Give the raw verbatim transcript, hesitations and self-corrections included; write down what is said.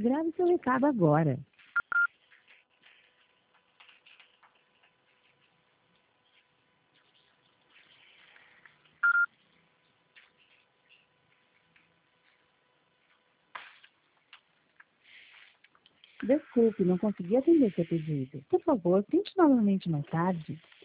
Grave seu recado agora. Desculpe, não consegui atender seu pedido. Por favor, tente novamente mais tarde.